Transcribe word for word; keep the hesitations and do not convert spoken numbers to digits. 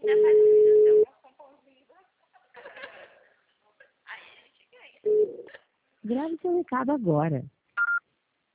Ainda faz um vídeo seu com um pãozinho. Aí a gente ganha. Grave seu recado agora.